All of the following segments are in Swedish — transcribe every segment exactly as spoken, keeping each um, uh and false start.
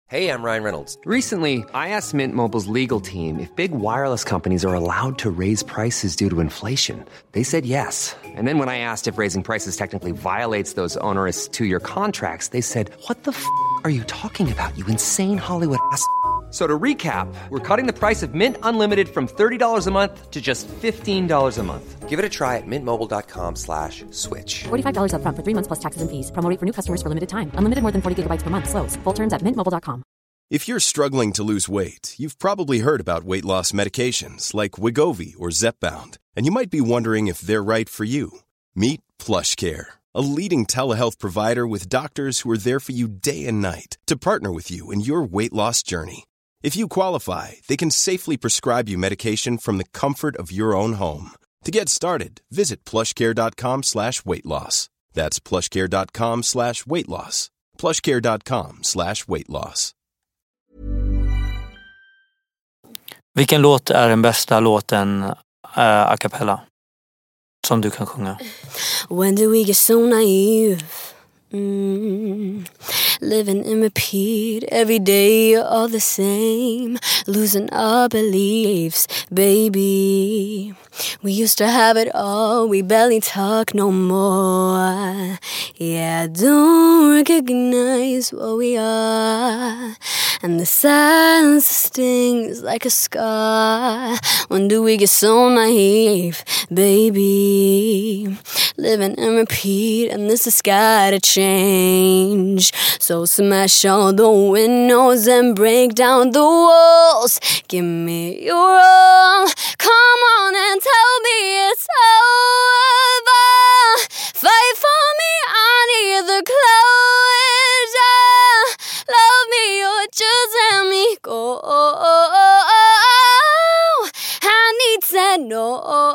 Hey, I'm Ryan Reynolds. Recently, I asked Mint Mobile's legal team if big wireless companies are allowed to raise prices due to inflation. They said yes. And then when I asked if raising prices technically violates those onerous two-year contracts, they said, what the f*** are you talking about, you insane Hollywood ass f- So to recap, we're cutting the price of Mint Unlimited from thirty dollars a month to just fifteen dollars a month. Give it a try at mintmobile.com slash switch. forty-five dollars up front for three months plus taxes and fees. Promo rate for new customers for limited time. Unlimited more than forty gigabytes per month. Slows full terms at mint mobile dot com. If you're struggling to lose weight, you've probably heard about weight loss medications like Wegovy or Zepbound, and you might be wondering if they're right for you. Meet PlushCare, a leading telehealth provider with doctors who are there for you day and night to partner with you in your weight loss journey. If you qualify, they can safely prescribe you medication from the comfort of your own home. To get started, visit plushcare.com slash weight loss. That's plushcare.com slash weight loss. plushcare.com slash weight loss. Vilken låt är den bästa låten uh, a cappella som du kan sjunga? When do we get so naive? Mm. Living in repeat, every day you're all the same, losing our beliefs, baby. We used to have it all, we barely talk no more. Yeah, I don't recognize what we are, and the silence stings like a scar. When do we get so naive, baby? Living in repeat, and this has gotta change. So smash all the windows and break down the walls. Give me your all. Come on and tell me it's over. Fight for me, I need the closure. Love me or just let me go. I need to know.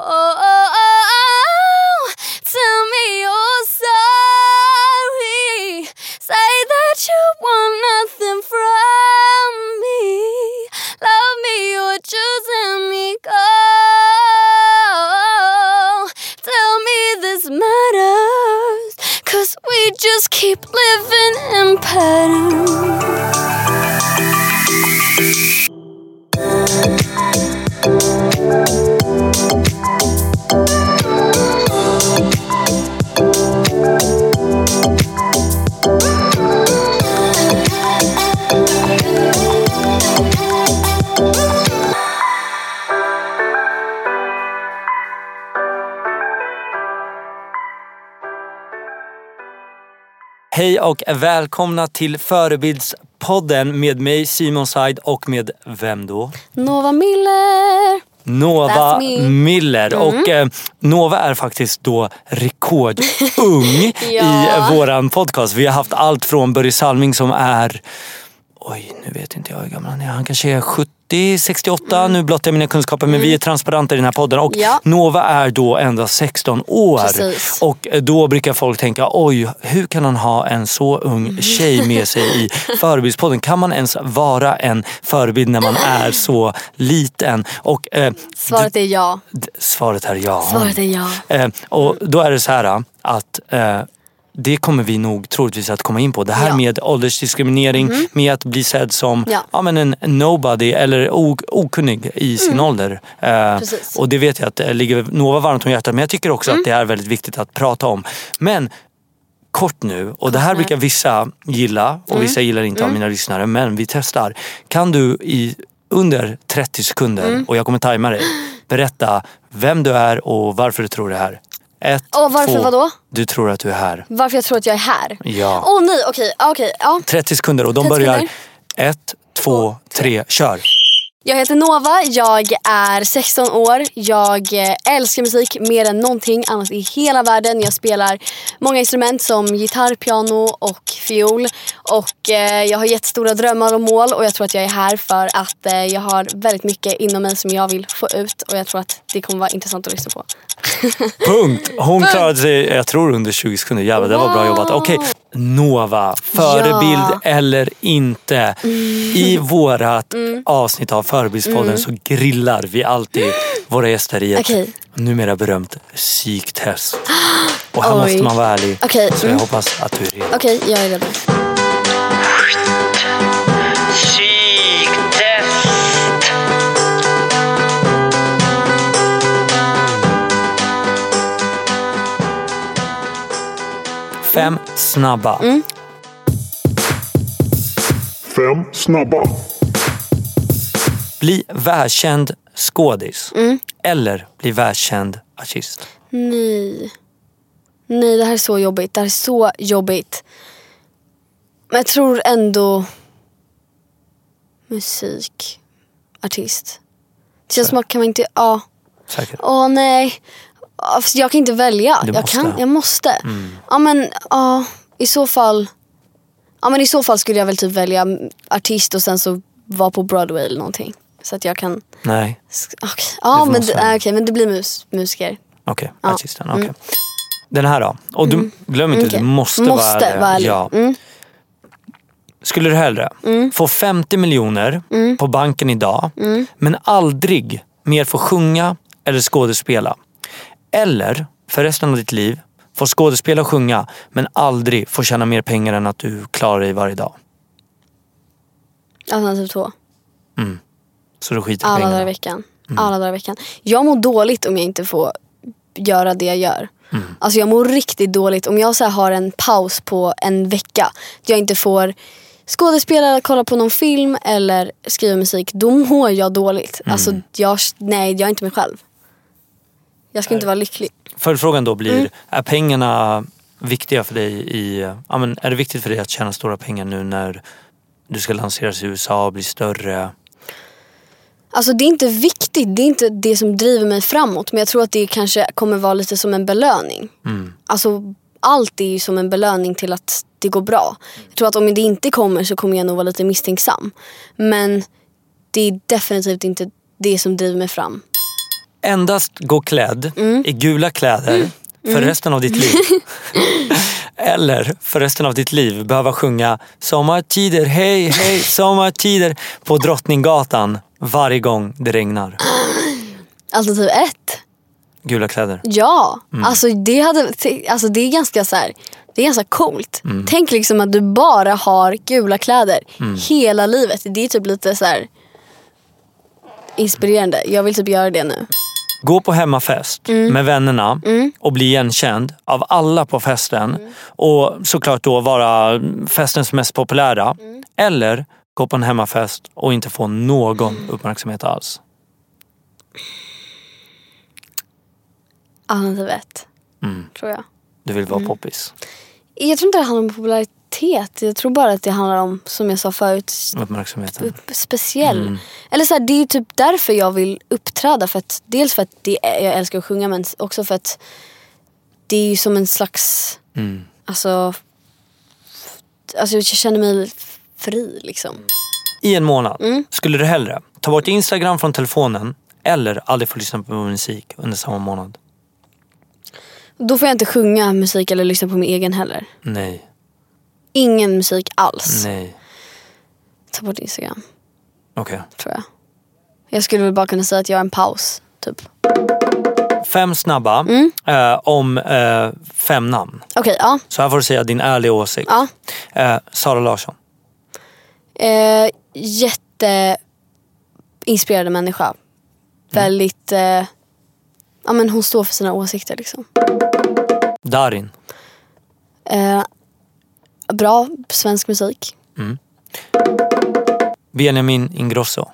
Tell me you're sorry. Say that you want nothing from me. Love me or just let me go. Tell me this matters, 'cause we just keep living in patterns. Hej och välkomna till Förebildspodden med mig Simon Said och med vem då? Nova Miller. Nova Miller. Mm. Och eh, Nova är faktiskt då rekordung ja. i våran podcast. Vi har haft allt från Börje Salming som är, oj nu vet inte jag hur gammal han är. Han kanske är sjuttio, sextioåtta, mm. nu blottar jag mina kunskaper, men mm. vi är transparenta i den här podden. Och ja. Nova är då endast sexton år. Precis. Och då brukar folk tänka, oj, hur kan han ha en så ung tjej med sig i Förebildspodden? Kan man ens vara en förebild när man är så liten? Och, eh, svaret är ja. D- svaret är ja. Svaret är ja. Eh, och då är det så här att... Eh, det kommer vi nog troligtvis att komma in på. Det här ja. med åldersdiskriminering, mm. med att bli sedd som ja. Ja, men en nobody eller ok- okunnig i sin mm. ålder. Eh, och det vet jag att det ligger Nova varmt om hjärtat, men jag tycker också mm. att det är väldigt viktigt att prata om. Men kort nu, och det här brukar vissa gilla och mm. vissa gillar inte mm. av mina lyssnare, men vi testar. Kan du i under trettio sekunder, mm. och jag kommer tajma dig, berätta vem du är och varför du tror det här? Ett, och varför två, vadå? Du tror att du är här. Varför jag tror att jag är här? Ja. Åh oh, nej, okej, okay, okej. Okay, ja. trettio sekunder och de börjar sekunder. ett, två, tre, kör. Jag heter Nova, jag är sexton år. Jag älskar musik mer än någonting annat i hela världen. Jag spelar många instrument som gitarr, piano och fiol. Och eh, jag har jättestora drömmar och mål. Och jag tror att jag är här för att eh, jag har väldigt mycket inom mig som jag vill få ut. Och jag tror att det kommer vara intressant att lyssna på. Punkt! Hon klarade sig, jag tror under tjugo sekunder. Jävlar, det var bra jobbat. Okej, okay. Nova, förebild ja. eller inte. Mm. I vårat mm. avsnitt av Förebildspodden mm. så grillar vi alltid våra gäster i ett okay. numera berömt psyktest. Och här Oj. måste man vara ärlig. Okay. Så jag mm. hoppas att du är redo. Okej, okay, jag är redo. Fem snabba. Mm. Fem snabba. Bli världskänd skådis. Mm. Eller bli världskänd artist. Nej. Nej, det här är så jobbigt. Det här är så jobbigt. Men jag tror ändå musik, artist. Det känns som att kan man inte, ja. Säkert. Åh nej. Alltså, jag kan inte välja. Du jag måste. kan, jag måste. Mm. Ja men, ja, i så fall. Ja men i så fall skulle jag väl typ välja artist och sen så vara på Broadway eller någonting. Så att jag kan. Nej. Okay. Ja men det, äh, okay, men det blir mus, musiker. Okej, okay, ja. artisten. Okay. Mm. Den här då. Och du, mm. glöm inte, okay. du måste, måste vara, vara ärlig. Ja. Mm. Skulle du hellre mm. få femtio miljoner mm. på banken idag mm. men aldrig mer få sjunga eller skådespela? Eller för resten av ditt liv få skådespela och sjunga men aldrig få tjäna mer pengar än att du klarar dig varje dag? Alternativ två. Mm. Så du skiter i Alla pengarna. dagar i veckan. Mm. Alla dagar i veckan. Jag mår dåligt om jag inte får göra det jag gör. Mm. Alltså jag mår riktigt dåligt om jag så här har en paus på en vecka. Jag inte får skådespela eller kolla på någon film eller skriva musik. Då mår jag dåligt. Mm. Alltså jag, nej, jag är inte mig själv. Jag ska inte vara lycklig. Följdfrågan då blir, mm. är pengarna viktiga för dig i, ja men är det viktigt för dig att tjäna stora pengar nu när du ska lanseras i U S A och bli större? Alltså det är inte viktigt, det är inte det som driver mig framåt. Men jag tror att det kanske kommer vara lite som en belöning. Mm. Alltså allt är ju som en belöning till att det går bra. Jag tror att om det inte kommer så kommer jag nog vara lite misstänksam. Men det är definitivt inte det som driver mig fram. Endast gå klädd mm. i gula kläder mm. för mm. resten av ditt liv. Eller för resten av ditt liv behöva sjunga sommartider, hej, hej, sommartider på Drottninggatan varje gång det regnar. Alternativ ett. Gula kläder. Ja, mm. alltså, det hade, alltså det är ganska så här, det är ganska coolt. Mm. Tänk liksom att du bara har gula kläder mm. hela livet. Det är typ lite så här inspirerande. Jag vill typ göra det nu. Gå på hemmafest mm. med vännerna mm. och bli igenkänd av alla på festen. Mm. Och såklart då vara festens mest populära. Mm. Eller gå på en hemmafest och inte få någon mm. uppmärksamhet alls. Alternativ ett, mm. tror jag. Du vill vara mm. poppis. Jag tror inte det handlar om popularitet. Jag tror bara att det handlar om, som jag sa förut, uppmärksamheten. Speciell. Mm. Eller så här, det är typ därför jag vill uppträda. För att, dels för att det är, jag älskar att sjunga, men också för att det är ju som en slags mm. alltså, alltså jag känner mig fri liksom. I en månad mm. skulle du hellre ta bort Instagram från telefonen eller aldrig få lyssna på musik under samma månad? Då får jag inte sjunga musik eller lyssna på min egen heller. Nej. Ingen musik alls. Nej. Ta bort Instagram. Okej. Okay. Tror jag. Jag skulle väl bara kunna säga att jag har en paus, typ. Fem snabba mm. eh, om eh, fem namn. Okej, okay, ja. Så här får du säga din ärliga åsikt. Ja. Eh, Sara Larsson. Eh, jätte inspirerande människa. Mm. Väldigt eh, ja men hon står för sina åsikter liksom. Darin. Eh, bra svensk musik. Mm. Benjamin Ingrosso.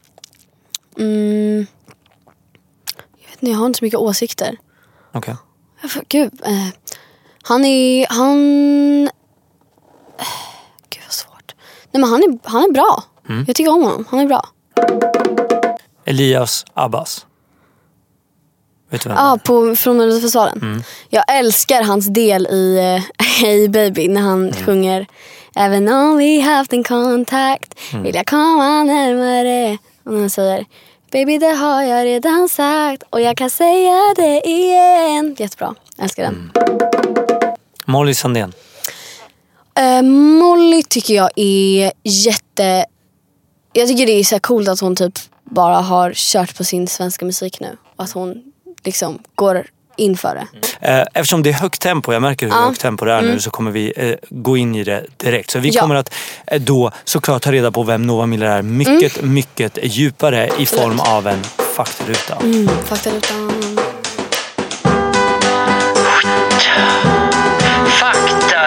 Mm. Jag vet inte, jag har inte så mycket åsikter. Okej. Okay. Gud, eh, han är han eh, gud vad svårt. Nej men han är han är bra. Mm. Jag tycker om honom. Han är bra. Elias Abbas. Vet du vem ah, på från Melodifestivalen. Mm. Jag älskar hans del i uh, Hey Baby när han mm. sjunger även om vi haft en kontakt mm. vill jag komma närmare. Och han säger baby det har jag redan sagt och jag kan säga det igen. Jättebra, jag älskar den. Mm. Molly Sandén. Uh, Molly tycker jag är jätte... Jag tycker det är så coolt att hon typ bara har kört på sin svenska musik nu. Och att hon liksom går in för det. Eftersom det är högt tempo, jag märker hur ja. högt tempo det är mm. nu, så kommer vi eh, gå in i det direkt. Så vi ja. kommer att eh, då såklart ta reda på vem Nova Miller är mycket, mm. mycket djupare i form av en faktaruta. Mm, faktarutan. Faktarutan.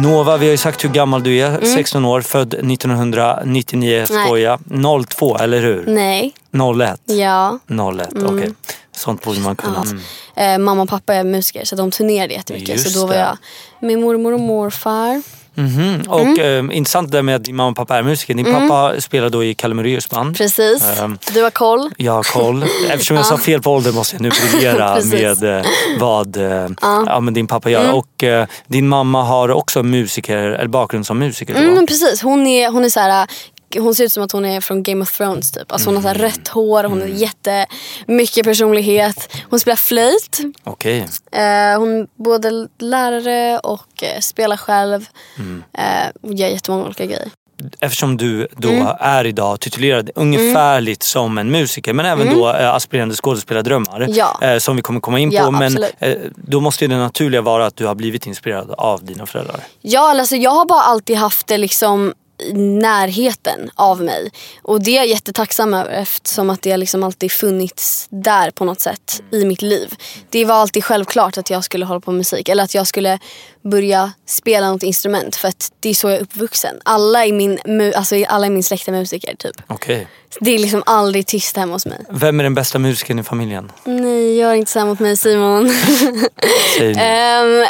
Nova, vi har ju sagt hur gammal du är. Mm. sexton år, född nittonhundranittionio, skoja. noll två, eller hur? Nej. noll ett? Ja. noll ett, mm. okej. Okay. Sånt borde man kunna. Mm. Mm. Eh, mamma och pappa är musiker, så de turnerade jättemycket. Just så då var jag med mormor och morfar. Mm-hmm. Och mm. eh, intressant det med att din mamma och pappa är musiker. Din mm. pappa spelar då i Kalle Moraeus band. Precis, um, du har koll. Jag har koll. Eftersom jag sa fel på ålder måste jag nu briljera med eh, vad eh, ja, men din pappa gör. Mm. Och eh, din mamma har också musiker, eller bakgrund som musiker då. Mm, precis, hon är, hon är så här... Hon ser ut som att hon är från Game of Thrones typ. Alltså hon har så här rött hår, hon har jättemycket personlighet. Hon spelar flöjt. Okej. Okay. Eh, hon är både lärare och eh, spelar själv. Mm. Eh, och gör jättemånga olika grejer. Eftersom du då mm. är idag titulerad ungefärligt mm. som en musiker, men även mm. då eh, aspirerande skådespelardrömmar ja. eh, som vi kommer komma in på. Ja, men eh, då måste ju det naturliga vara att du har blivit inspirerad av dina föräldrar. Ja, alltså jag har bara alltid haft det liksom närheten av mig, och det är jag jättetacksam över, eftersom att det liksom alltid funnits där på något sätt i mitt liv. Det var alltid självklart att jag skulle hålla på med musik, eller att jag skulle börja spela något instrument, för att det är så jag är uppvuxen. Alla i min, alltså alla i min släkt är musiker typ. Okej. Det är liksom aldrig tyst hemma hos mig. Vem är den bästa musikern i familjen? Nej, gör inte så här mot mig, Simon. Säg um,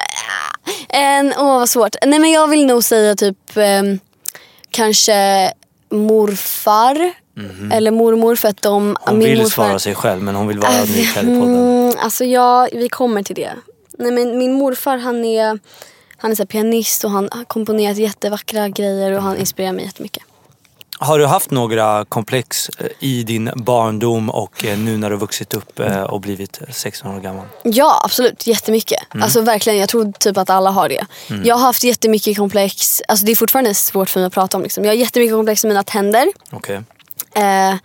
en, åh vad svårt. Nej, men jag vill nog säga typ um, kanske morfar mm-hmm. eller mormor, för att de... Hon min vill morfar, svara sig själv, men hon vill vara ödmjuk här i podden. Alltså ja, vi kommer till det. Nej, men min morfar, han är han är så här pianist, och han har komponerat jättevackra grejer, och han inspirerar mig jättemycket. Har du haft några komplex i din barndom och nu när du vuxit upp och blivit sexton år gammal? Ja, absolut. Jättemycket. Mm. Alltså verkligen, jag tror typ att alla har det. Mm. Jag har haft jättemycket komplex. Alltså det är fortfarande svårt för mig att prata om. Liksom. Jag har jättemycket komplex med mina tänder. Okej. Okay. Eh,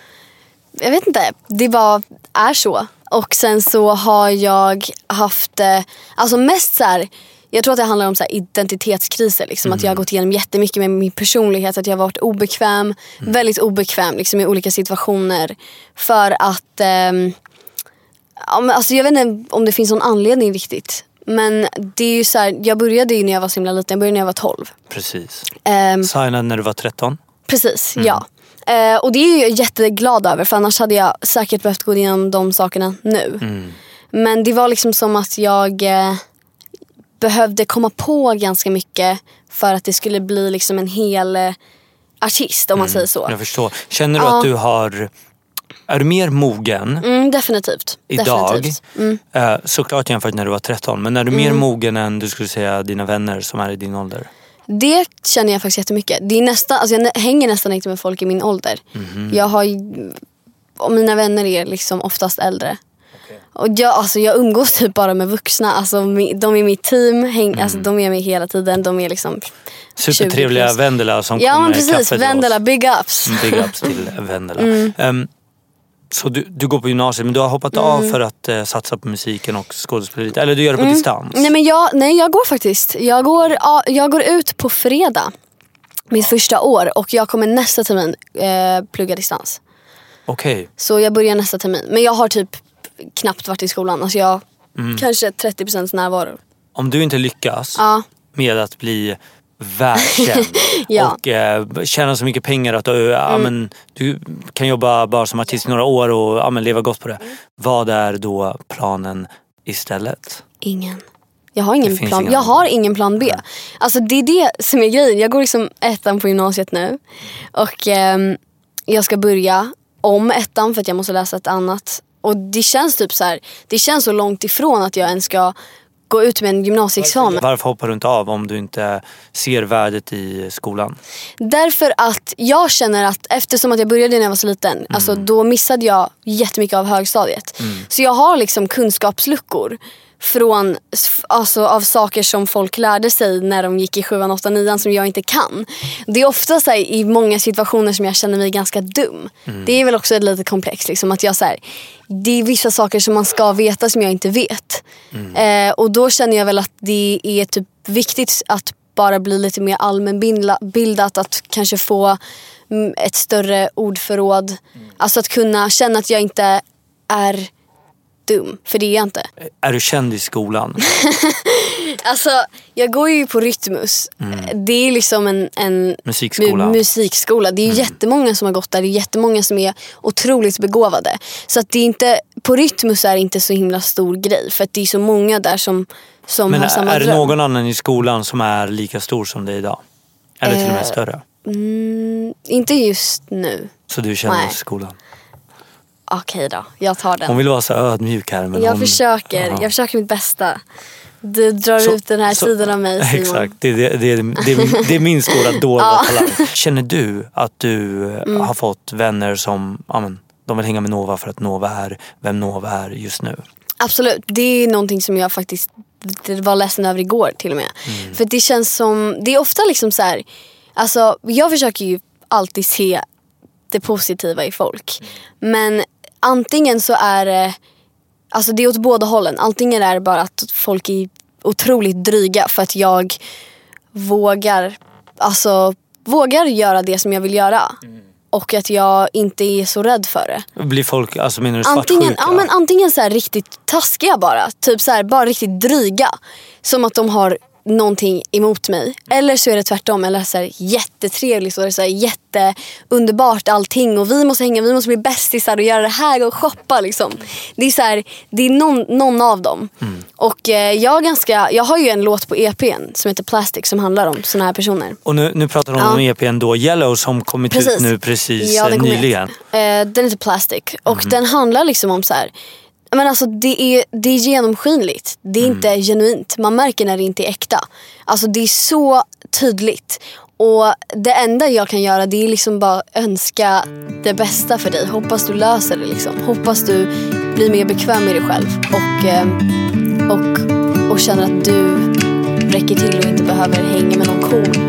jag vet inte. Det bara är så. Och sen så har jag haft... Eh, alltså mest så här... Jag tror att det handlar om så här identitetskriser. Liksom. Mm. Att jag har gått igenom jättemycket med min personlighet. Att jag har varit obekväm. Mm. Väldigt obekväm liksom, i olika situationer. För att... Eh, ja, men, alltså, jag vet inte om det finns någon anledning riktigt. Men det är ju så här, jag började ju när jag var så himla liten. Jag började när jag var tolv. Precis. Eh, Signade när du var tretton. Precis, mm. ja. Eh, och det är jag jätteglad över. För annars hade jag säkert behövt gå igenom de sakerna nu. Mm. Men det var liksom som att jag... Eh, behövde komma på ganska mycket för att det skulle bli liksom en hel eh, artist, om man mm, säger så. Jag förstår. Känner du ja. att du har... Är du mer mogen mm, definitivt. idag? Definitivt. Mm. Eh, såklart jämfört när du var tretton. Men är du mer mm. mogen än du skulle säga dina vänner som är i din ålder? Det känner jag faktiskt jättemycket. Det är nästan, alltså jag hänger nästan inte med folk i min ålder. Mm. Jag har... Och mina vänner är liksom oftast äldre. Och jag, alltså jag umgås typ bara med vuxna. Alltså, de är mitt team, häng, mm. alltså, de är med hela tiden. De är liksom supertrevliga Vendela som ja, kommer med precis, kaffe till Vendela, oss. big ups. Big ups till Vendela. Mm. Um, så du, du går på gymnasiet, men du har hoppat mm. av för att uh, satsa på musiken och skådespeleriet. Eller du gör det på mm. distans? Nej, men jag, nej, jag går faktiskt. Jag går, jag går ut på fredag. Mitt första år. Och jag kommer nästa termin eh, plugga distans. Okej. Okay. Så jag börjar nästa termin. Men jag har typ knappt varit i skolan. Alltså jag mm. kanske trettio procent närvaro. Om du inte lyckas ja. med att bli världskänd ja. och eh, tjäna så mycket pengar att du, mm. ja, men, du kan jobba bara som artist i några år och ja, men, leva gott på det. Mm. Vad är då planen istället? Ingen. Jag har ingen plan. Jag har ingen plan B. Mm. Alltså det är det som är grejen. Jag går liksom ettan på gymnasiet nu. Och eh, jag ska börja om ettan för att jag måste läsa ett annat. Och det känns typ så här, det känns så långt ifrån att jag ens ska gå ut med en gymnasieexamen. Varför hoppar du inte av om du inte ser värdet i skolan? Därför att jag känner att eftersom att jag började när jag var så liten, mm. alltså då missade jag jättemycket av högstadiet. Mm. Så jag har liksom kunskapsluckor från, alltså, av saker som folk lärde sig när de gick i sjuan, åttan, nian som jag inte kan. Det är ofta så här, i många situationer som jag känner mig ganska dum. Mm. Det är väl också ett litet komplex liksom, att jag så här, det är vissa saker som man ska veta som jag inte vet. Mm. Eh, och då känner jag väl att det är typ viktigt att bara bli lite mer allmänbildat, att kanske få ett större ordförråd. Mm. Alltså att kunna känna att jag inte är dum, för det är jag inte. Är du känd i skolan? Alltså, jag går ju på Rytmus. Mm. Det är liksom en, en musikskola. Mu- musikskola. Det är ju mm. jättemånga som har gått där. Det är jättemånga som är otroligt begåvade. Så att det är inte, på Rytmus är det inte så himla stor grej. För att det är så många där som, som Men har samma är det dröm. någon annan i skolan som är lika stor som dig idag? Eller till och med eh, större? Mm, inte just nu. Så du känner Nej. skolan? Okej då, jag tar den. Hon vill vara så ödmjuk här. Men jag, hon, försöker, jag försöker mitt bästa. Du drar så, ut den här så, sidan av mig, Simon. Exakt, det, det, det, det, det är min stora dolda ja. talang. Känner du att du mm. har fått vänner som ja, men, de vill hänga med Nova för att Nova är vem Nova är just nu? Absolut, det är någonting som jag faktiskt det var ledsen över igår till och med. Mm. För det känns som, det är ofta liksom så här, alltså jag försöker ju alltid se det positiva i folk. Men antingen så är det, alltså det är åt båda hållen. Antingen är det bara att folk är otroligt dryga för att jag vågar, alltså vågar göra det som jag vill göra. Mm. Och att jag inte är så rädd för det. Blir folk, alltså menar du antingen, svartsjuka? ja, men antingen så här riktigt taskiga bara. Typ så här, bara riktigt dryga. Som att de har någonting emot mig. Eller så är det tvärtom. Eller så här, jättetrevligt och det är så här, jätteunderbart allting. Och vi måste hänga, vi måste bli bästisar och göra det här och shoppa liksom. Det är så här, det är någon, någon av dem. Mm. Och eh, jag, ganska, jag har ju en låt på E P:n som heter Plastic som handlar om såna här personer. Och nu, nu pratar de ja. om E P:n då Yellow som kommit precis. ut nu precis ja, den nyligen. Eh, den heter Plastic. Och mm. den handlar liksom om så här. Men alltså det är, det är genomskinligt. Det är mm. inte genuint. Man märker när det inte är äkta. Alltså det är så tydligt. Och det enda jag kan göra, det är liksom bara önska det bästa för dig. Hoppas du löser det liksom. Hoppas du blir mer bekväm med dig själv. Och, och, och känner att du räcker till och inte behöver hänga med någon cool.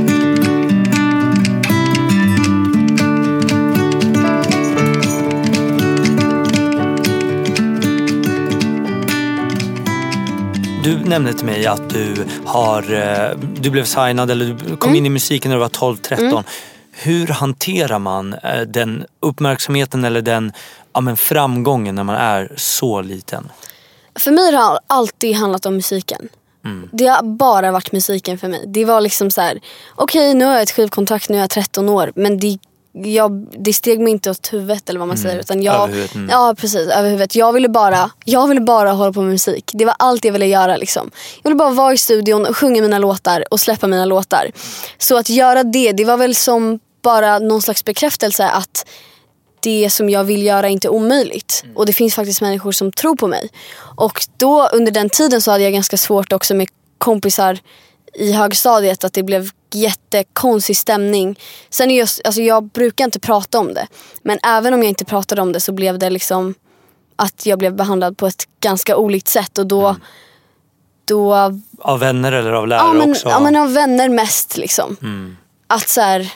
Du nämnde till mig att du har du blev signad eller du kom mm. in i musiken när du var tolv tretton. Mm. Hur hanterar man den uppmärksamheten eller den ja, men framgången när man är så liten? För mig har det alltid handlat om musiken. Mm. Det har bara varit musiken för mig. Det var liksom så här: okej, okay, nu har jag ett skivkontrakt, nu är jag tretton år, men det Jag, det steg mig inte åt huvudet eller vad man mm. säger utan jag, över mm. ja precis, över huvudet. Jag ville bara Jag ville bara hålla på med musik. Det var allt jag ville göra liksom. Jag ville bara vara i studion och sjunga mina låtar och släppa mina låtar. Så att göra det, det var väl som bara någon slags bekräftelse att det som jag vill göra är inte omöjligt. Mm. Och det finns faktiskt människor som tror på mig. Och då under den tiden så hade jag ganska svårt också med kompisar i högstadiet, att det blev jättekonstig stämning. Sen är jag, alltså jag brukar inte prata om det, men även om jag inte pratade om det så blev det liksom att jag blev behandlad på ett ganska olikt sätt. Och då, mm. då av vänner eller av lärare ja, men, också? Ja, men av vänner mest liksom. Mm. Att så här,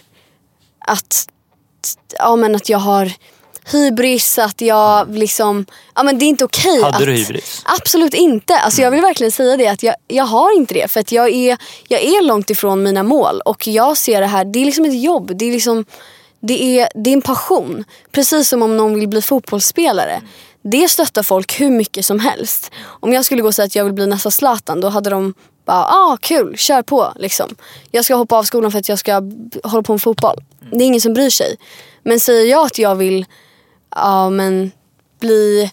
att ja, men att jag har hybris, att jag liksom, ja men det är inte okej. Hade att, du hybris? Absolut inte. Alltså jag vill verkligen säga det, att jag, jag har inte det. För att jag är, jag är långt ifrån mina mål. Och jag ser det här, det är liksom ett jobb. Det är liksom, det är, det är en passion. Precis som om någon vill bli fotbollsspelare. Det stöttar folk hur mycket som helst. Om jag skulle gå och säga att jag vill bli nästa Zlatan, då hade de bara, ah kul, kör på liksom. Jag ska hoppa av skolan för att jag ska hålla på med fotboll. Det är ingen som bryr sig. Men säger jag att jag vill ja, men bli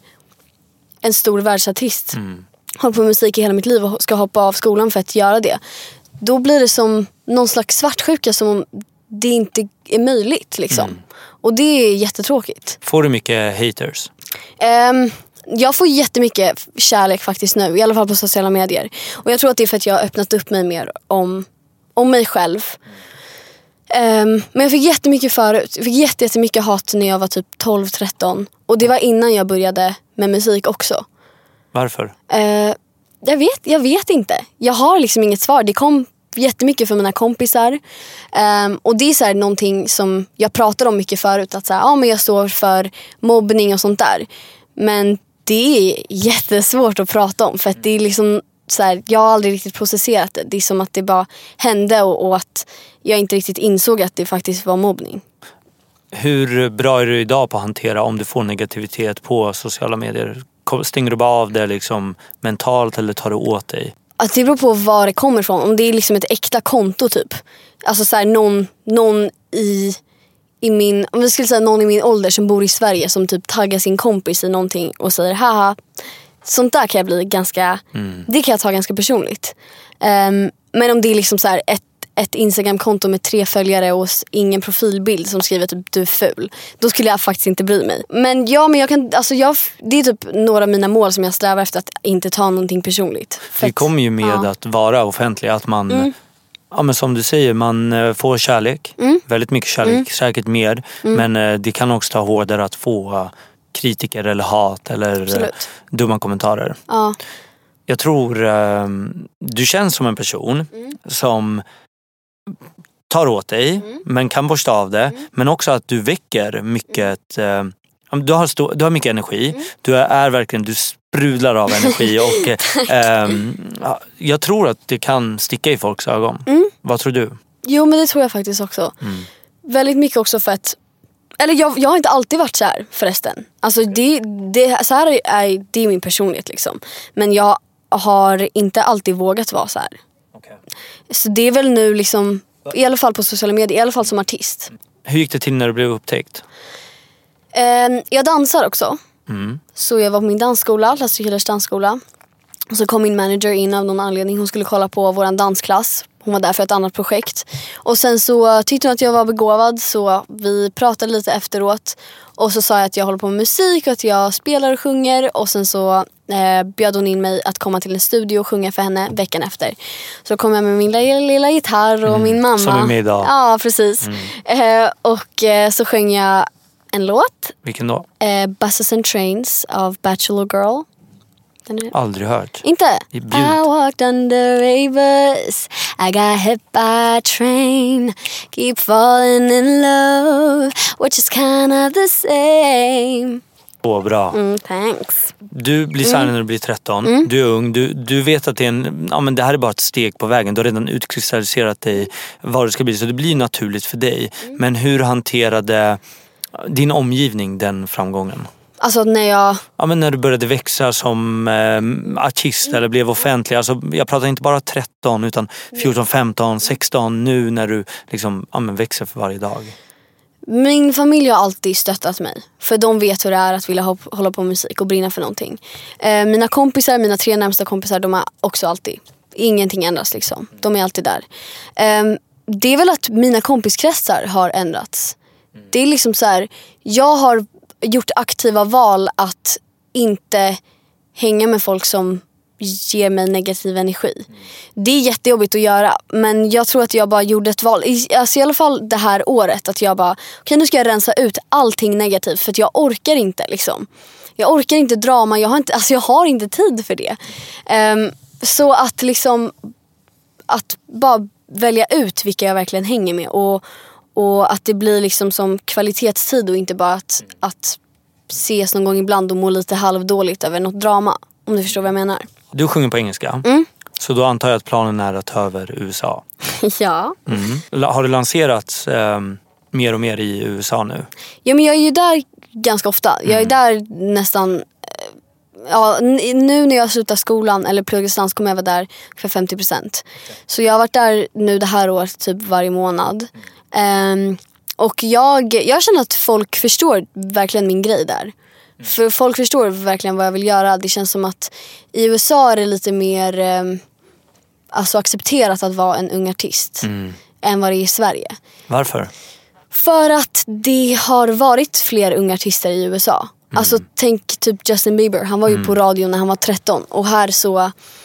en stor världsartist, mm. hålla på med musik i hela mitt liv och ska hoppa av skolan för att göra det, då blir det som någon slags svartsjuka, som om det inte är möjligt liksom. Mm. Och det är jättetråkigt. Får du mycket haters? Um, jag får jättemycket kärlek faktiskt nu, i alla fall på sociala medier. Och jag tror att det är för att jag har öppnat upp mig mer om, om mig själv. Um, men jag fick jättemycket förut. Jag fick jätte, jättemycket hat när jag var typ tolv tretton. Och det var innan jag började med musik också. Varför? Uh, jag, vet, jag vet inte. Jag har liksom inget svar. Det kom jättemycket från mina kompisar. Um, och det är så här någonting som jag pratade om mycket förut. Att så här, ja, men jag står för mobbning och sånt där. Men det är jättesvårt att prata om. För att det är liksom så här, jag har aldrig riktigt processerat det. Det är som att det bara hände och, och att jag inte riktigt insåg att det faktiskt var mobbning. Hur bra är du idag på att hantera om du får negativitet på sociala medier? Stänger du bara av det liksom mentalt eller tar du åt dig? Att det beror på var det kommer ifrån. Om det är liksom ett äkta konto typ. Alltså så här, någon, någon i, i min, om vi skulle säga någon i min ålder som bor i Sverige som typ taggar sin kompis i någonting och säger haha. Sånt där kan jag bli ganska, mm. det kan jag ta ganska personligt. Um, men om det är liksom så här ett, ett Instagram-konto med tre följare och ingen profilbild som skriver typ du är ful, då skulle jag faktiskt inte bry mig. Men ja, men jag kan, alltså jag, det är typ några av mina mål som jag strävar efter, att inte ta någonting personligt. För det kommer ju med ja. att vara offentlig, att man mm. ja, men som du säger, man får kärlek, mm. väldigt mycket kärlek, mm. säkert mer, mm. men det kan också ta hårdare att få kritiker eller hat eller Absolut. dumma kommentarer. Ja. Jag tror eh, du känns som en person mm. som tar åt dig mm. men kan borsta av det, mm. men också att du väcker mycket eh, du, har stor, du har mycket energi, mm. du är verkligen, du sprudlar av energi och eh, jag tror att det kan sticka i folks ögon. Mm. Vad tror du? Jo, men det tror jag faktiskt också. Mm. Väldigt mycket också för att Eller jag, jag har inte alltid varit så här förresten. Alltså det, det, så här är, det är min personlighet liksom. Men jag har inte alltid vågat vara så här. Okay. Så det är väl nu liksom, i alla fall på sociala medier, i alla fall som artist. Hur gick det till när du blev upptäckt? Eh, jag dansar också. Mm. Så jag var på min dansskola, Lasse Hyllers dansskola. Och så kom min manager in av någon anledning. Hon skulle kolla på våran dansklass. Hon var där för ett annat projekt. Och sen så tyckte hon att jag var begåvad. Så vi pratade lite efteråt. Och så sa jag att jag håller på med musik och att jag spelar och sjunger. Och sen så eh, bjöd hon in mig att komma till en studio och sjunga för henne veckan efter. Så kom jag med min lilla, lilla gitarr och mm, min mamma. Som är med idag. Ja, precis. Mm. Eh, och eh, så sjöng jag en låt. Vilken då? Eh, Buses and Trains av Bachelor Girl. Aldrig hört. Inte? I walked under a bus, I got hit by a train, keep falling in love, which is kind of the same. Åh, bra. Mm, thanks. Du blir så här mm. när du blir tretton. Mm. Du är ung. Du, du vet att det, är en, ja, men det här är bara ett steg på vägen. Du har redan utkristalliserat dig vad det ska bli. Så det blir naturligt för dig. Mm. Men hur hanterade din omgivning den framgången? Alltså när jag... Ja, men när du började växa som eh, artist eller blev offentlig. Alltså, jag pratar inte bara tretton utan fjorton, femton, sexton nu när du liksom, ja, men växer för varje dag. Min familj har alltid stöttat mig. För de vet hur det är att vilja hålla på med musik och brinna för någonting. Eh, mina kompisar, mina tre närmsta kompisar, de är också alltid. Ingenting ändras liksom. De är alltid där. Eh, det är väl att mina kompiskretsar har ändrats. Det är liksom så här, jag har gjort aktiva val att inte hänga med folk som ger mig negativ energi. Det är jättejobbigt att göra, men jag tror att jag bara gjorde ett val, alltså i alla fall det här året, att jag bara, okej okay, nu ska jag rensa ut allting negativt för att jag orkar inte liksom. Jag orkar inte drama, jag har inte, alltså jag har inte tid för det. Um, så att liksom att bara välja ut vilka jag verkligen hänger med och Och att det blir liksom som kvalitetstid och inte bara att, att ses någon gång ibland och må lite halvdåligt över något drama. Om du förstår vad jag menar. Du sjunger på engelska. Mm. Så då antar jag att planen är att ta över U S A. Ja. Mm. Har du lanserats eh, mer och mer i U S A nu? Ja, men jag är ju där ganska ofta. Jag är mm. där nästan... Ja, nu när jag slutar skolan eller pluggar distans kommer jag vara där för femtio procent. Så jag har varit där nu det här året typ varje månad. Um, och jag, jag känner att folk förstår verkligen min grej där. Mm. För folk förstår verkligen vad jag vill göra. Det känns som att i U S A är det lite mer um, alltså accepterat att vara en ung artist mm. än vad det är i Sverige. Varför? För att det har varit fler unga artister i U S A. Mm. Alltså tänk typ Justin Bieber. Han var ju mm. på radio när han var tretton. Och här så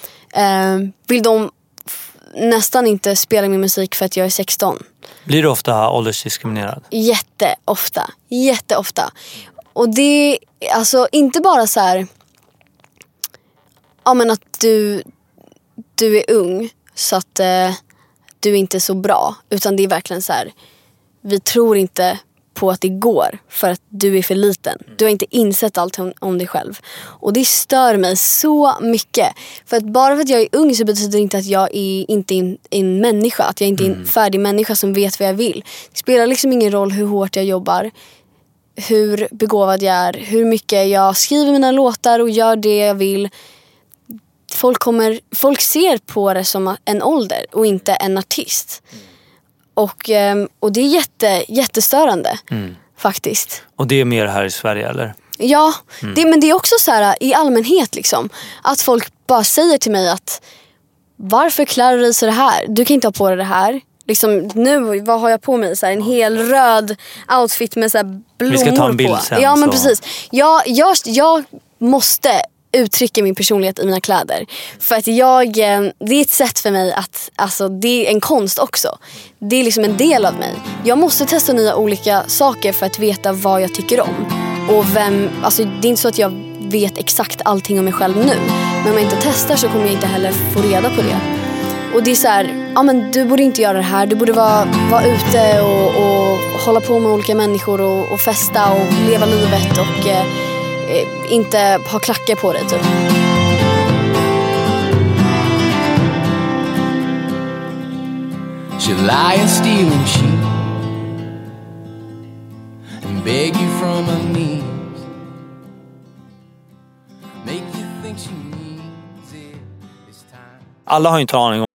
um, vill de nästan inte spela min musik för att jag är sexton. Blir du ofta åldersdiskriminerad? Jätteofta. Jätteofta. Och det är alltså inte bara så här, ja men att du du är ung så att eh, du inte är så bra, utan det är verkligen så här, vi tror inte på att det går för att du är för liten. Du har inte insett allt om, om dig själv. Och det stör mig så mycket. För att bara för att jag är ung så betyder det inte att jag är inte en, en människa. Att jag inte är en mm. färdig människa som vet vad jag vill. Det spelar liksom ingen roll hur hårt jag jobbar. Hur begåvad jag är. Hur mycket jag skriver mina låtar och gör det jag vill. folk kommer, folk ser på det som en ålder och inte en artist. Mm. Och, och det är jätte, jättestörande mm. faktiskt. Och det är mer här i Sverige eller? Ja, mm. det, men det är också så här i allmänhet liksom, att folk bara säger till mig att varför klär du dig så det här? Du kan inte ha på dig det här. Liksom, nu, vad har jag på mig? Så här, en hel röd outfit med så här blommor på. Vi ska ta en bild sen. Ja, men så. Precis. Jag, jag, jag måste uttrycka min personlighet i mina kläder. För att jag, det är ett sätt för mig att, alltså det är en konst också. Det är liksom en del av mig. Jag måste testa nya olika saker för att veta vad jag tycker om. Och vem, alltså det är inte så att jag vet exakt allting om mig själv nu. Men om jag inte testar så kommer jag inte heller få reda på det. Och det är så här, ja men du borde inte göra det här. Du borde vara, vara ute och, och hålla på med olika människor och, och festa och leva livet och eh, inte ha klackar på dig typ. She'll lie and steal and cheat and beg you from her knees. Make you think she needs it this time. Alla har inte en aning om.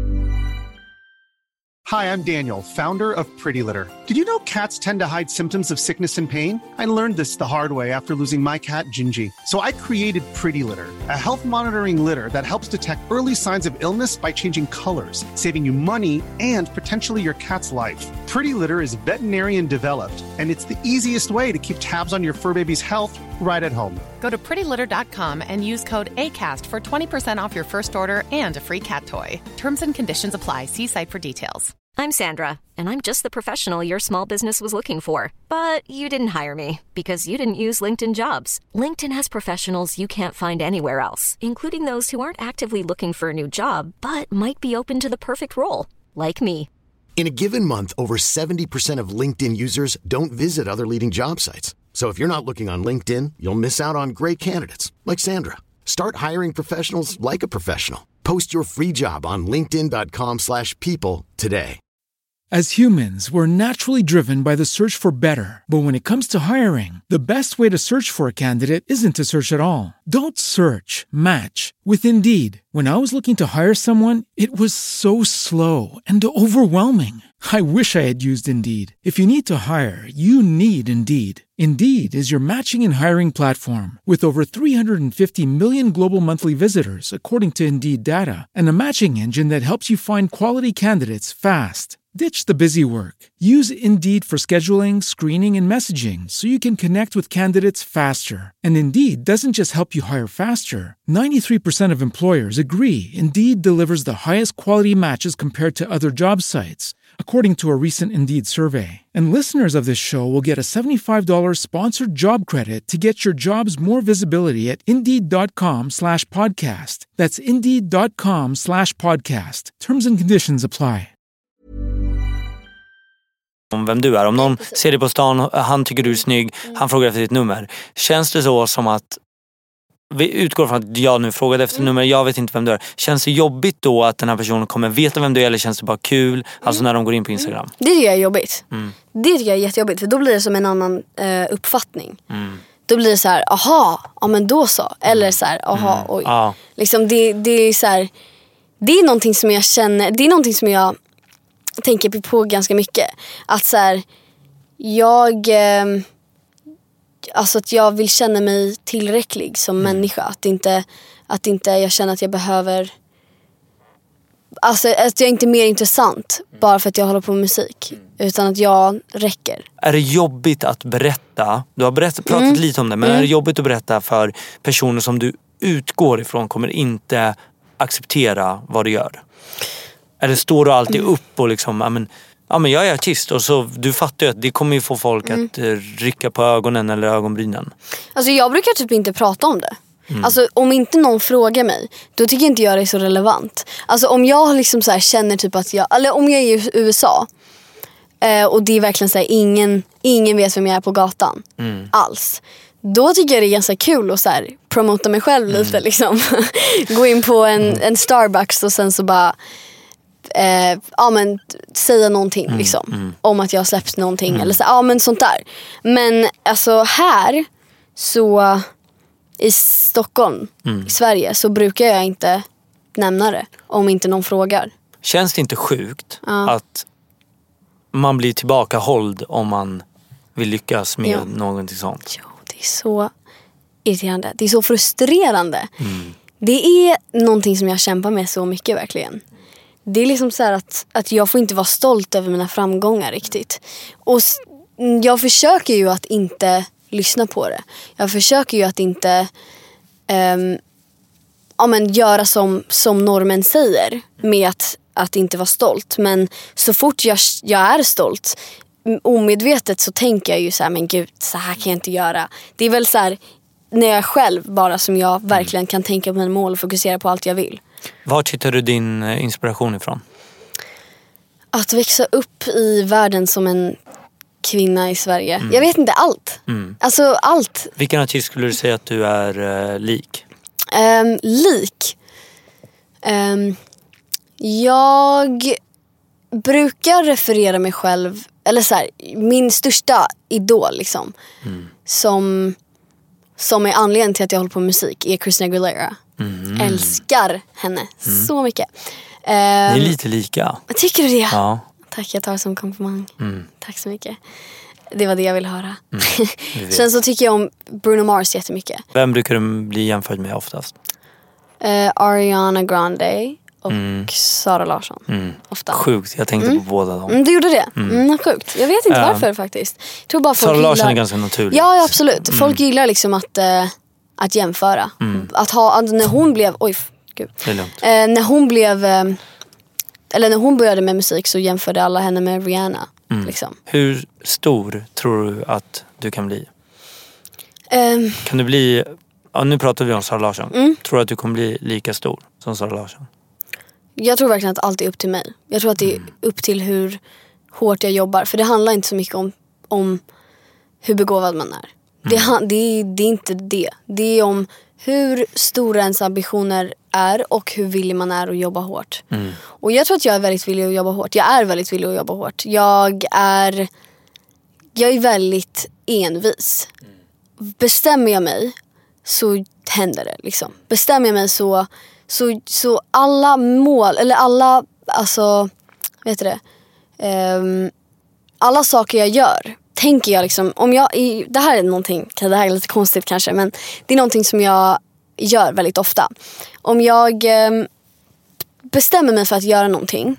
Hi, I'm Daniel, founder of Pretty Litter. Did you know cats tend to hide symptoms of sickness and pain? I learned this the hard way after losing my cat, Gingy. So I created Pretty Litter, a health monitoring litter that helps detect early signs of illness by changing colors, saving you money and potentially your cat's life. Pretty Litter is veterinarian developed, and it's the easiest way to keep tabs on your fur baby's health right at home. Go to pretty litter dot com and use code ACAST for twenty percent off your first order and a free cat toy. Terms and conditions apply. See site for details. I'm Sandra, and I'm just the professional your small business was looking for. But you didn't hire me because you didn't use LinkedIn Jobs. LinkedIn has professionals you can't find anywhere else, including those who aren't actively looking for a new job, but might be open to the perfect role, like me. In a given month, over seventy percent of LinkedIn users don't visit other leading job sites. So if you're not looking on LinkedIn, you'll miss out on great candidates, like Sandra. Start hiring professionals like a professional. Post your free job on linkedin dot com slash people today. As humans, we're naturally driven by the search for better. But when it comes to hiring, the best way to search for a candidate isn't to search at all. Don't search, match with Indeed. When I was looking to hire someone, it was so slow and overwhelming. I wish I had used Indeed. If you need to hire, you need Indeed. Indeed is your matching and hiring platform with over three hundred fifty million global monthly visitors, according to Indeed data, and a matching engine that helps you find quality candidates fast. Ditch the busy work. Use Indeed for scheduling, screening, and messaging so you can connect with candidates faster. And Indeed doesn't just help you hire faster. ninety-three percent of employers agree Indeed delivers the highest quality matches compared to other job sites, according to a recent Indeed survey. And listeners of this show will get a seventy-five dollars sponsored job credit to get your jobs more visibility at Indeed.com slash podcast. That's Indeed.com slash podcast. Terms and conditions apply. Om vem du är. Om någon ser dig på stan, han tycker du är snygg, han frågar efter ditt nummer. Känns det så som att, vi utgår från att jag nu frågade efter nummer, jag vet inte vem du är. Känns det jobbigt då att den här personen kommer veta vem du är, eller känns det bara kul? Alltså när de går in på Instagram. Det tycker jag är jobbigt. Mm. Det tycker jag är jättejobbigt, för då blir det som en annan eh, uppfattning. Mm. Då blir det så här, aha, ja men då så. Eller så här, aha, mm. oj. Ja. Liksom det, det är så här, det är någonting som jag känner, det är någonting som jag tänker på ganska mycket. Att så här, jag eh, alltså att jag vill känna mig tillräcklig som mm. människa. Att inte, att inte jag känner att jag behöver, alltså att jag inte är mer intressant bara för att jag håller på med musik, utan att jag räcker. Är det jobbigt att berätta, du har berättat, pratat mm. lite om det, men mm. är det jobbigt att berätta för personer som du utgår ifrån kommer inte acceptera vad du gör? Eller står du alltid upp och liksom, ja men, ja men jag är artist, och så du fattar ju att det kommer ju få folk mm. att rycka på ögonen eller ögonbrynen. Alltså jag brukar typ inte prata om det. Mm. Alltså om inte någon frågar mig, då tycker inte jag det är så relevant. Alltså om jag liksom så här känner typ att jag, eller om jag är i U S A eh, och det är verkligen så här, ingen, ingen vet vem jag är på gatan mm. alls. Då tycker jag det är ganska kul att så här promota mig själv mm. lite liksom. Gå in på en, mm. en Starbucks och sen så bara Eh, ja men säga någonting mm, liksom mm. om att jag har släppt någonting mm. eller så, ja men sånt där. Men alltså här så i Stockholm, Mm. i Sverige, så brukar jag inte nämna det om inte någon frågar. Känns det inte sjukt Ja. att man blir tillbakahålld om man vill lyckas med Ja. någonting sånt? Jo, det är så irriterande. Det är så frustrerande. Mm. Det är någonting som jag kämpar med så mycket verkligen. Det är liksom så här att, att jag får inte vara stolt över mina framgångar riktigt. Och s- jag försöker ju att inte lyssna på det. Jag försöker ju att inte um, ja, men göra som, som normen säger med att, att inte vara stolt. Men så fort jag, jag är stolt, omedvetet så tänker jag ju så här, men gud, så här kan jag inte göra. Det är väl så här, när jag är själv bara som jag verkligen kan tänka på mina mål och fokusera på allt jag vill. Var hittar du din eh, inspiration ifrån? Att växa upp i världen som en kvinna i Sverige. Mm. Jag vet inte allt. Mm. Alltså allt. Vilken artist skulle du säga att du är eh, lik? Um, lik. Um, jag brukar referera mig själv, eller så här, min största idol liksom, Mm. som, som är anledningen till att jag håller på med musik, är Christina Aguilera. Mm. Älskar henne Mm. så mycket. Ni är Um, lite lika. Tycker du det? Ja. Tack, jag tar det som komplimang. Mm. Tack så mycket. Det var det jag ville höra. Mm. Vi vet. Sen så tycker jag om Bruno Mars jättemycket. Vem brukar du bli jämförd med oftast? Uh, Ariana Grande och Mm. Sara Larsson. Mm. Ofta. Sjukt, jag tänkte Mm. på båda dem. Mm, du gjorde det? Mm. Mm, sjukt. Jag vet inte Uh, varför faktiskt. Jag tror bara folk Sara Larsson gillar... är ganska naturligt. Ja, ja absolut. Mm. Folk gillar liksom att, uh, att jämföra. Mm. Att ha, att när hon blev... Oj, f- gud. Det är lugnt. Uh, när hon blev... Uh, eller när hon började med musik så jämförde alla henne med Rihanna. Mm. Liksom. Hur stor tror du att du kan bli? Um, Kan du bli... Ja, nu pratar vi om Sara Larsson. Mm. Tror du att du kommer bli lika stor som Sara Larsson? Jag tror verkligen att allt är upp till mig. Jag tror att det är upp till hur hårt jag jobbar. För det handlar inte så mycket om, om hur begåvad man är. Det, han- det, är, det är inte det. Det är om hur stora ens ambitioner är och hur villig man är att jobba hårt. Mm. Och jag tror att jag är väldigt villig att jobba hårt. Jag är väldigt villig att jobba hårt. Jag är, jag är väldigt envis. Bestämmer jag mig så händer det liksom. Bestämmer jag mig så, så, så alla mål, eller alla, alltså, vet du det, um, alla saker jag gör, tänker jag liksom, om jag, i, det här är någonting, det här är lite konstigt kanske, men det är någonting som jag gör väldigt ofta. Om jag um, bestämmer mig för att göra någonting,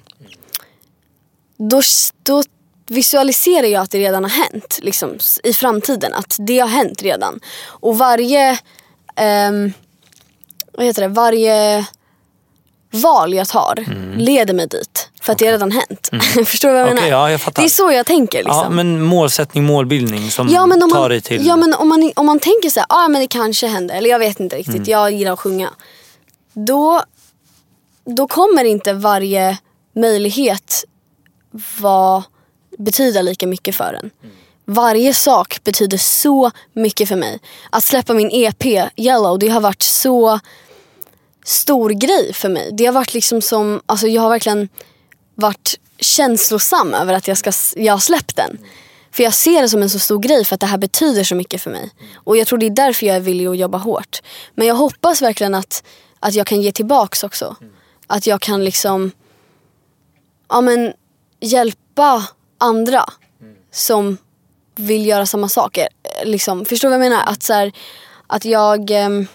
då, då visualiserar jag att det redan har hänt liksom, i framtiden, att det har hänt redan. Och varje um, vad heter det, varje val jag tar Mm. leder mig dit, för att det har redan hänt. Mm. Förstår du vad jag Okej, menar? ja, jag fattar. Det är så jag tänker liksom. Ja, men målsättning, målbildning som Ja, men om tar man, dig till... ja, men om man, om man tänker så här, ah, men det kanske händer, eller jag vet inte riktigt, Mm. jag gillar att sjunga. Då, då kommer inte varje möjlighet vad betyda lika mycket för en. Varje sak betyder så mycket för mig. Att släppa min E P Yellow, det har varit så stor grej för mig. Det har varit liksom som, alltså jag har verkligen varit känslosam över att jag, ska, jag har släppt den. För jag ser det som en så stor grej, för att det här betyder så mycket för mig. Och jag tror det är därför jag är villig att jobba hårt. Men jag hoppas verkligen att, att jag kan ge tillbaks också. Att jag kan liksom, ja men, hjälpa andra som vill göra samma saker. Liksom, förstår du vad jag menar? Att, så här, att jag ehm,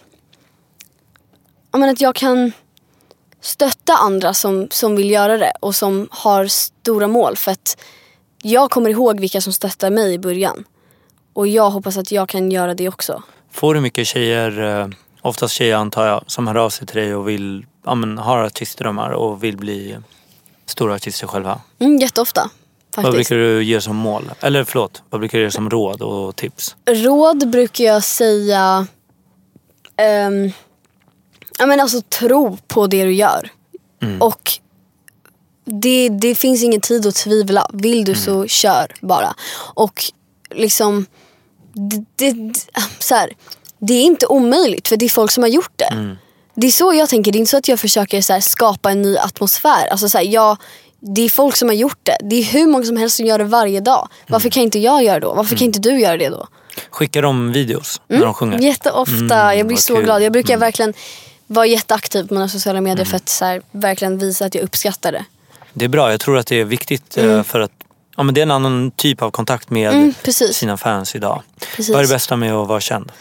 ja, men att jag kan stötta andra som, som vill göra det och som har stora mål. För att jag kommer ihåg vilka som stöttar mig i början. Och jag hoppas att jag kan göra det också. Får du mycket tjejer, eh, oftast tjejer antar jag, som hör av sig till dig och vill, ja, men, har artistdrömmar och vill bli stora artister själva? Mm, jätteofta. Faktiskt. Vad brukar du ge som mål? Eller förlåt, vad brukar du ge som råd och tips? Råd brukar jag säga, um, jag menar alltså tro på det du gör. Mm. Och det, det finns ingen tid att tvivla. Vill du så kör bara. Och liksom det, det, så här, det är inte omöjligt, för det är folk som har gjort det. Mm. Det är så jag tänker. Det är inte så att jag försöker så här, skapa en ny atmosfär. Alltså så här, jag, det är folk som har gjort det. Det är hur många som helst som gör det varje dag. Varför kan inte jag göra det då? Varför kan inte du göra det då? Skickar de videos mm. när de sjunger? Jätteofta, Mm, jag blir så kul. glad. Jag brukar mm. verkligen vara jätteaktiv på mina sociala medier Mm. för att så här, verkligen visa att jag uppskattar det. Det är bra, jag tror att det är viktigt Mm. för att ja, men det är en annan typ av kontakt med Mm, sina fans idag. Precis. Vad är det bästa med att vara känd?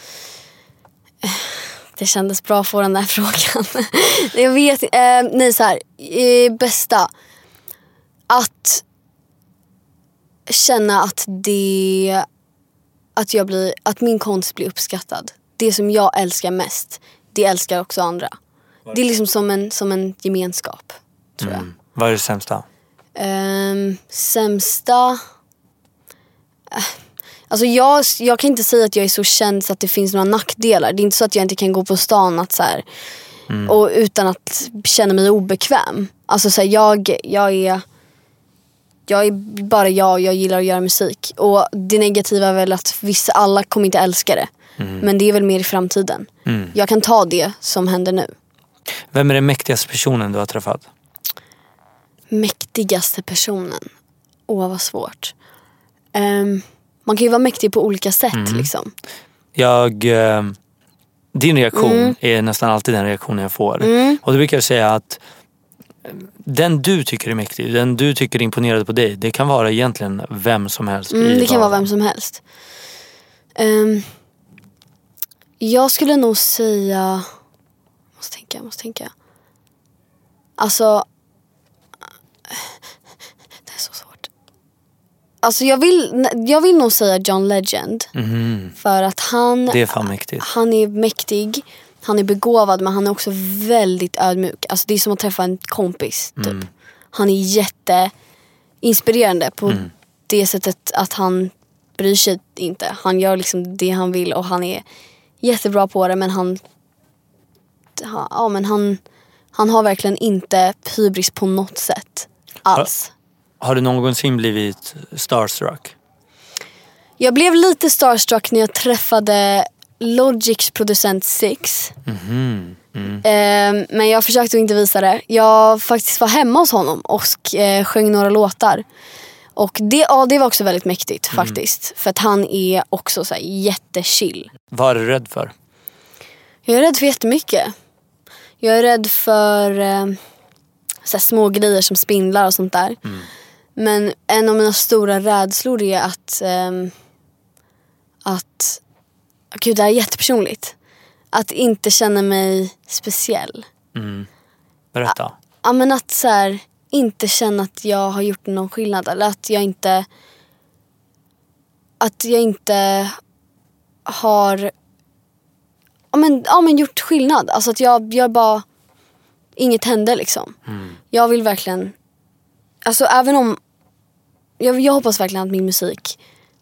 Det kändes bra att få den där frågan. Jag vet eh, nej så här, eh, bästa att känna att det att jag blir att min konst blir uppskattad. Det som jag älskar mest, det älskar också andra. Det är liksom som en som en gemenskap, tror jag. Mm. Vad är det sämsta? Um, sämsta uh, Alltså jag, jag kan inte säga att jag är så känd så att det finns några nackdelar. Det är inte så att jag inte kan gå på stan att så här, mm. och utan att känna mig obekväm. Alltså så här, jag, jag är Jag är bara jag, jag gillar att göra musik. Och det negativa är väl att vissa, alla kommer inte älska det. Mm. Men det är väl mer i framtiden. Mm. Jag kan ta det som händer nu. Vem är den mäktigaste personen du har träffat? Mäktigaste personen? Åh, vad svårt. Um, man kan ju vara mäktig på olika sätt mm. liksom. Jag... Eh, din reaktion mm. är nästan alltid den reaktionen jag får. Mm. Och då brukar jag säga att den du tycker är mäktig, den du tycker är imponerad på dig, det kan vara egentligen vem som helst. Mm, det kan vara vem som helst. Um, jag skulle nog säga... Måste tänka, måste tänka. Alltså... Det är så svårt. Alltså jag vill, jag vill nog säga John Legend. Mm. För att han... Det är fan mäktigt. Han är mäktig. Han är begåvad, men han är också väldigt ödmjuk. Alltså det är som att träffa en kompis typ. Mm. Han är jätteinspirerande på mm. det sättet att han bryr sig inte. Han gör liksom det han vill och han är jättebra på det, men han ja, men han han har verkligen inte hybris på något sätt alls. Har, har du någonsin blivit starstruck? Jag blev lite starstruck när jag träffade Logics producent Six. Mm-hmm. Mm. Eh, men jag försökte inte visa det. Jag faktiskt var hemma hos honom och eh, sjöng några låtar. Och det, ja, det var också väldigt mäktigt mm. faktiskt. För att han är också så här jättechill. Vad är du rädd för? Jag är rädd för jättemycket. Jag är rädd för eh, så här små grejer som spindlar och sånt där. Mm. Men en av mina stora rädslor är att eh, att gud, det är jättepersonligt. Att inte känna mig speciell. Mm. Berätta. Ja, men att så här, inte känna att jag har gjort någon skillnad. Eller att jag inte... Att jag inte har... Ja, men, ja, men gjort skillnad. Alltså att jag, jag bara... Inget hände liksom. Mm. Jag vill verkligen... Alltså även om... Jag, jag hoppas verkligen att min musik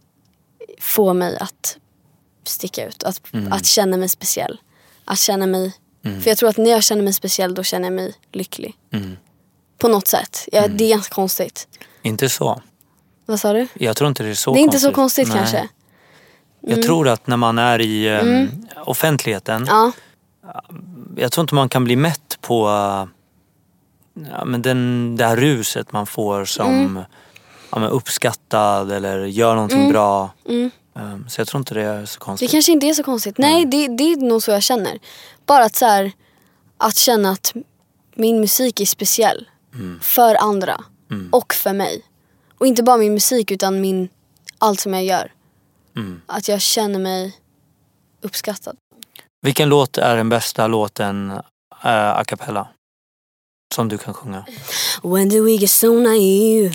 får mig att sticka ut. Att, mm. att känna mig speciell. Att känna mig... Mm. För jag tror att när jag känner mig speciell, då känner jag mig lycklig. Mm. På något sätt. Jag, mm. Det är ganska konstigt. Inte så. Vad sa du? Jag tror inte det är så Det är konstigt. inte så konstigt. Nej. Kanske. Mm. Jag tror att när man är i um, mm. offentligheten. Ja. Jag tror inte man kan bli mätt på uh, ja, men den, det här ruset man får som mm. ja, men uppskattad eller gör någonting mm. bra. Mm. Um, så jag tror inte det är så konstigt. Det kanske inte är så konstigt. Nej, mm. det, det är nog så jag känner. Bara att så här, att känna att min musik är speciell. Mm. För andra. Mm. Och för mig. Och inte bara min musik utan min, allt som jag gör. Mm. Att jag känner mig uppskattad. Vilken låt är den bästa låten uh, a cappella? Som du kan sjunga. When do we get so naive?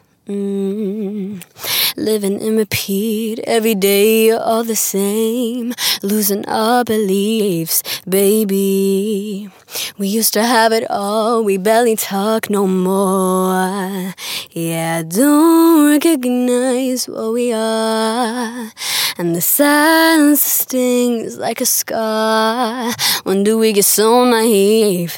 Mm. Living in repeat, every day all the same, losing our beliefs, baby. We used to have it all, we barely talk no more. Yeah, I don't recognize what we are, and the silence stings like a scar. When do we get so naive,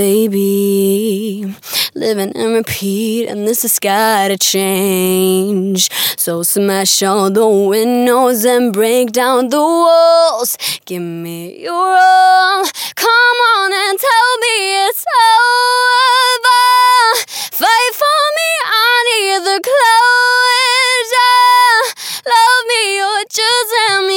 baby? Living in repeat, and this has gotta change. So smash all the windows and break down the walls. Give me your all. Come on and tell me it's over. Fight for me, I need the closure. Love me or just let me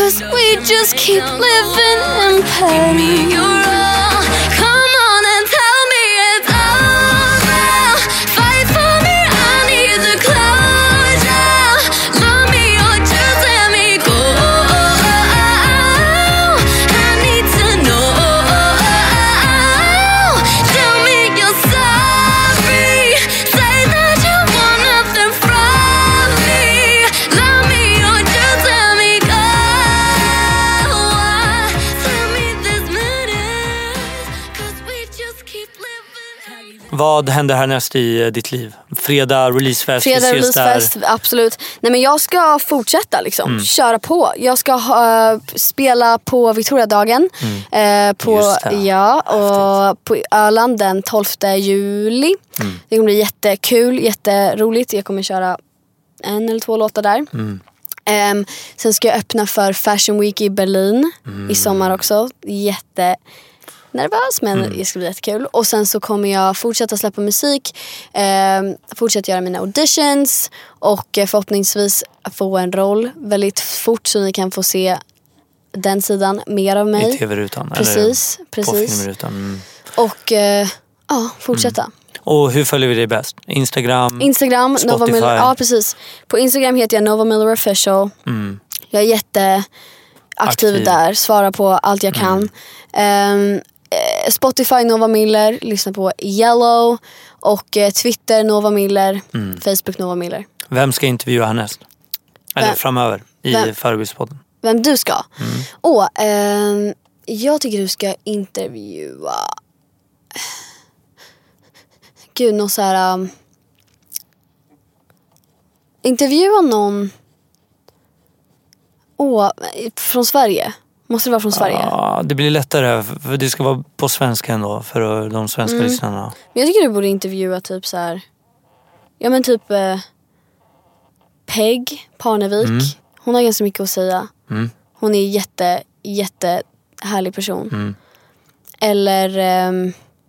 'cause we just keep living in pain. Give me your all, come on and tell me it's over. Fight for me, I need the closure. Love me or just let me go. I need to know. Tell me you're sorry. Say that you want nothing from me. Love me or just let me go. Tell me this matters, 'cause we just keep living. Vad händer härnäst i ditt liv? Fredag, releasefest, Fredag vi ses där. releasefest, absolut. Nej, men jag ska fortsätta liksom, Mm. köra på. Jag ska uh, spela på Victoriadagen mm. uh, på, Just det. ja, och på Öland den tolfte juli. Mm. Det kommer bli jättekul, jätteroligt. Jag kommer köra en eller två låtar där. Mm. Um, sen ska jag öppna för Fashion Week i Berlin Mm. i sommar också. Jätte nervös, men Mm. det ska bli jättekul. Och sen så kommer jag fortsätta släppa musik, eh, fortsätta göra mina auditions och eh, förhoppningsvis få en roll väldigt fort så ni kan få se den sidan mer av mig. I tv-rutan. Precis, eller precis. På filmrutan. Mm. Och eh, ja, fortsätta. Mm. Och hur följer vi dig bäst? Instagram? Instagram, Spotify? Nova Miller. Ja, precis. På Instagram heter jag Nova Miller Official. Mm. Jag är jätteaktiv Aktiv. där, svarar på allt jag kan. Mm. Um, Spotify Nova Miller, lyssna på Yellow och eh, Twitter Nova Miller, Mm. Facebook Nova Miller. Vem ska intervjua härnäst? Eller Vem? framöver i Vem? Förebildspodden? Vem du ska? Mm. Åh, ehm, jag tycker du ska intervjua... Gud, någon så här... Um... Intervjua någon... Åh, från Sverige. Måste det vara från Sverige? Ja, det blir lättare för det ska vara på svenska ändå för de svenska Mm. lyssnarna. Men jag tycker du borde intervjua typ så här. Ja, men typ eh, Peg Parnevik. Mm. Hon har ganska mycket att säga. Mm. Hon är jätte, jätte härlig person. Mm. Eller ehm,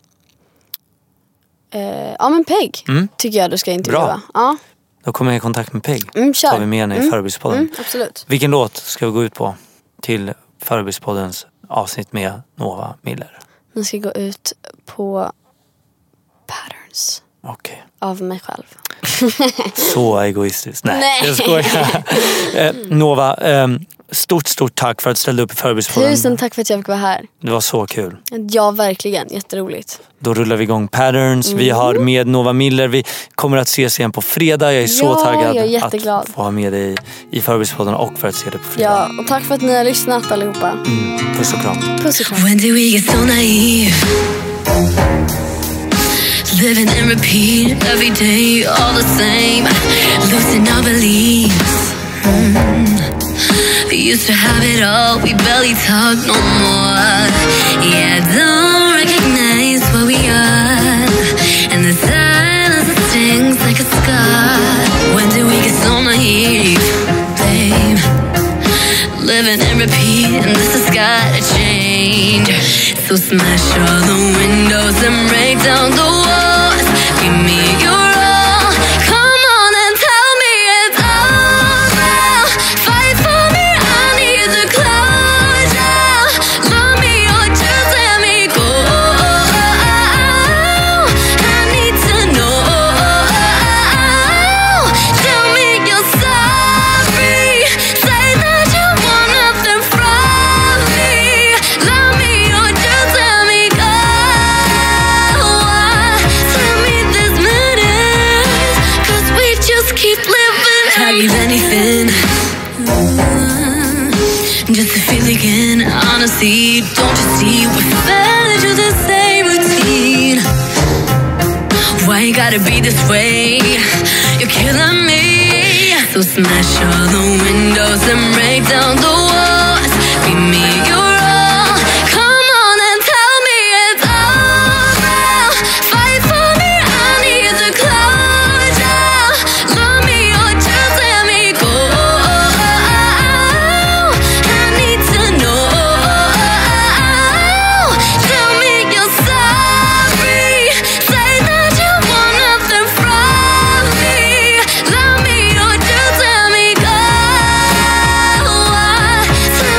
eh, ja, men Peg Mm. tycker jag du ska intervjua. Bra. Ja. Då kommer jag i kontakt med Peg. Mm, kör. tar vi med henne i Mm. Förebildspodden. Mm, absolut. Vilken låt ska vi gå ut på till Förebildspoddens avsnitt med Nova Miller? Nu ska gå ut på Patterns Okej. av mig själv. Så egoistiskt. Nej, Nej. jag skojar. eh, Nova, eh, stort, stort tack för att du ställde upp i Förebildspodden. Tusen tack för att jag fick vara här. Det var så kul. Ja, verkligen. Jätteroligt. Då rullar vi igång Patterns. Vi Mm. har med Nova Miller. Vi kommer att ses igen på fredag. Jag är så Ja, taggad jag är jätteglad. att få ha med dig i Förebildspodden och för att se det på fredag. Ja, och tack för att ni har lyssnat allihopa. Mm. Puss och kram. Puss och kram. When do we get so naive? Living in repeat every day, all the same. Losing our beliefs. Mm. We used to have it all, we barely talk no more. Yeah, don't recognize what we are. And the silence that stings like a scar. When do we get so naive, babe? Living in repeat, and this has gotta change. So smash all the windows and break down the walls. Give me your all. Come on and tell me it's over. Fight for me, I need the closure. Love me or just let me go. I need to know. Tell me you're sorry. Say that you want nothing from me. Love me or just let me go. Tell me this matters, 'cause we just keep living. I'd give anything just to feel again. Honestly, don't you see we fell into the same routine? Why you gotta be this way? You're killing me. So smash all the windows and break down the walls. Give me your all. Come on and tell me it's over. Fight for me, I need the closure. Love me or just let me go. I need to know. Tell me you're sorry. Say that you want nothing from me. Love me or just let me go. Tell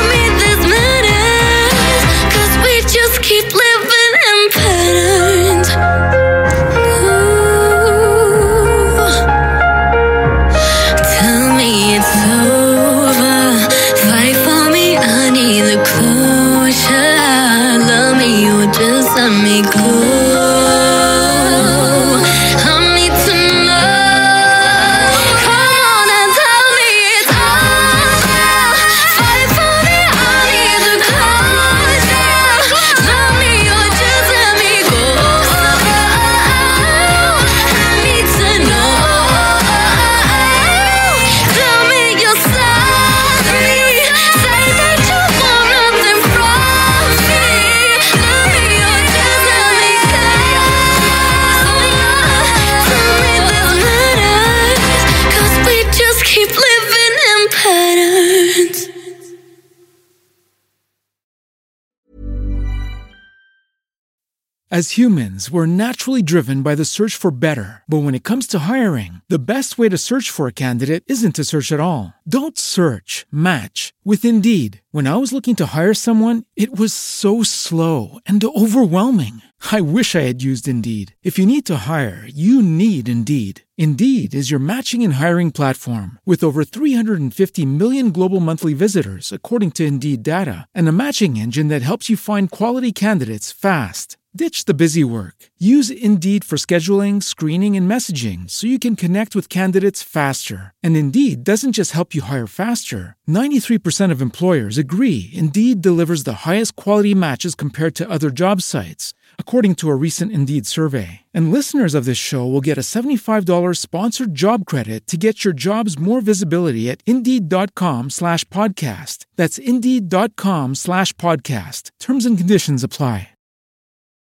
As humans, we're naturally driven by the search for better. But when it comes to hiring, the best way to search for a candidate isn't to search at all. Don't search, match with Indeed. When I was looking to hire someone, it was so slow and overwhelming. I wish I had used Indeed. If you need to hire, you need Indeed. Indeed is your matching and hiring platform with over three hundred fifty million global monthly visitors, according to Indeed data, and a matching engine that helps you find quality candidates fast. Ditch the busy work. Use Indeed for scheduling, screening, and messaging so you can connect with candidates faster. And Indeed doesn't just help you hire faster. ninety-three percent of employers agree Indeed delivers the highest quality matches compared to other job sites, according to a recent Indeed survey. And listeners of this show will get a seventy-five dollars sponsored job credit to get your jobs more visibility at Indeed.com slash podcast. That's Indeed.com slash podcast. Terms and conditions apply.